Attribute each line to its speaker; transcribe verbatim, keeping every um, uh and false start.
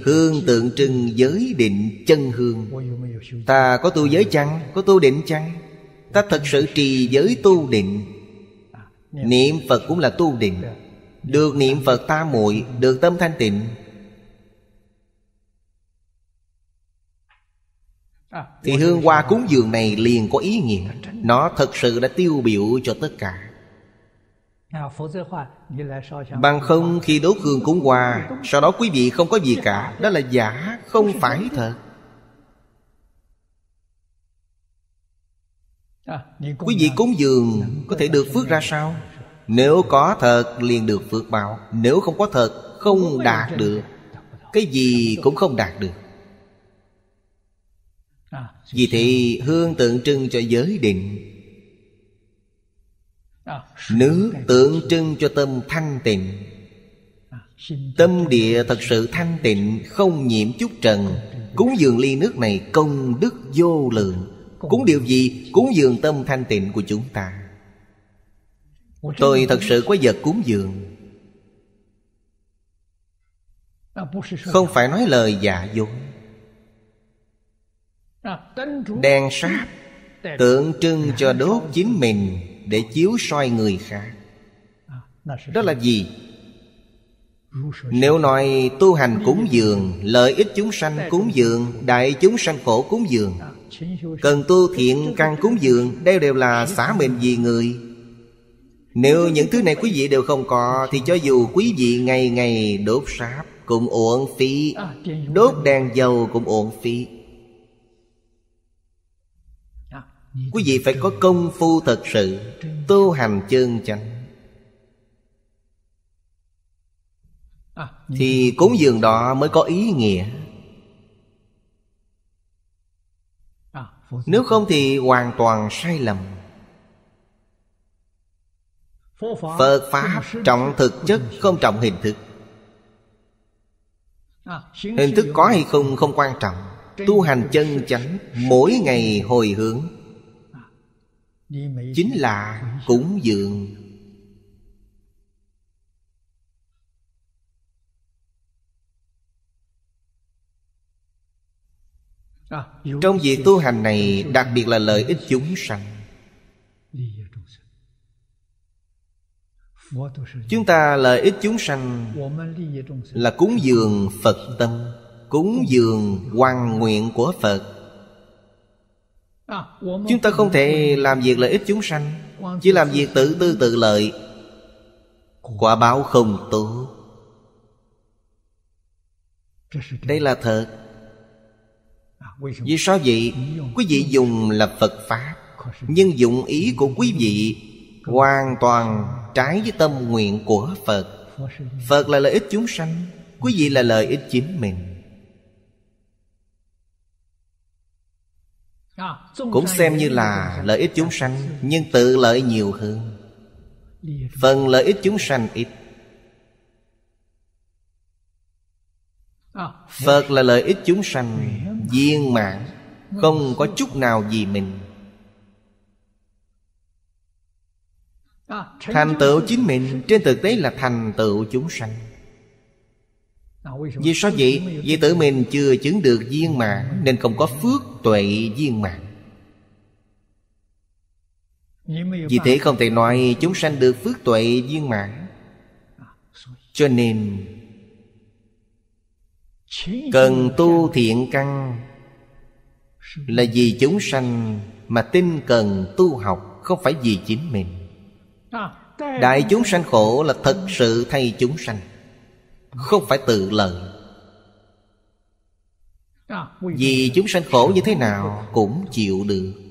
Speaker 1: hương tượng trưng giới định chân hương. Ta có tu giới chăng? Có tu định chăng? Ta thật sự trì giới tu định. Niệm Phật cũng là tu định. Được niệm Phật ta muội, được tâm thanh tịnh, thì hương hoa cúng dường này liền có ý nghĩa. Nó thật sự đã tiêu biểu cho tất cả. Bằng không khi đốt hương cúng hoa, sau đó quý vị không có gì cả, đó là giả, không phải thật. Quý vị cúng dường có thể được phước ra sao? Nếu có thật liền được phước báo, nếu không có thật không đạt được. Cái gì cũng không đạt được. Vì thế hương tượng trưng cho giới định, nước tượng trưng cho tâm thanh tịnh. Tâm địa thật sự thanh tịnh, không nhiễm chút trần. Cúng dường ly nước này công đức vô lượng. Cúng điều gì? Cúng dường tâm thanh tịnh của chúng ta. Tôi thật sự có vật cúng dường, không phải nói lời giả dối. Đèn sáp tượng trưng cho đốt chính mình để chiếu soi người khác. Đó là gì? Nếu nói tu hành cúng dường, lợi ích chúng sanh cúng dường, đại chúng sanh khổ cúng dường, cần tu thiện căn cúng dường, đây đều là xả mình vì người. Nếu những thứ này quý vị đều không có, thì cho dù quý vị ngày ngày đốt sáp cũng uổng phí, đốt đèn dầu cũng uổng phí. Quý vị phải có công phu thật sự, tu hành chân chánh, thì cúng dường đó mới có ý nghĩa. Nếu không thì hoàn toàn sai lầm. Phật Pháp trọng thực chất, không trọng hình thức. Hình thức có hay không không quan trọng. Tu hành chân chánh, mỗi ngày hồi hướng, chính là cúng dường. Trong việc tu hành này, đặc biệt là lợi ích chúng sanh. Chúng ta lợi ích chúng sanh là cúng dường Phật tâm, cúng dường hoằng nguyện của Phật. Chúng ta không thể làm việc lợi ích chúng sanh, chỉ làm việc tự tư tự lợi, quả báo không tốt. Đây là thật. Vì sao vậy? Quý vị dùng là Phật Pháp, nhưng dụng ý của quý vị hoàn toàn trái với tâm nguyện của Phật. Phật là lợi ích chúng sanh, quý vị là lợi ích chính mình. Cũng xem như là lợi ích chúng sanh, nhưng tự lợi nhiều hơn. Phần lợi ích chúng sanh ít. Phật là lợi ích chúng sanh viên mãn, không có chút nào vì mình. Thành tựu chính mình, trên thực tế là thành tựu chúng sanh. Vì sao vậy? Vì tự mình chưa chứng được viên mãn, nên không có phước tuệ viên mãn. Vì thế không thể nói chúng sanh được phước tuệ viên mãn. Cho nên cần tu thiện căn là vì chúng sanh mà tinh cần tu học, không phải vì chính mình. Đại chúng sanh khổ là thật sự thay chúng sanh, không phải tự lợi. Vì chúng sanh khổ như thế nào cũng chịu được.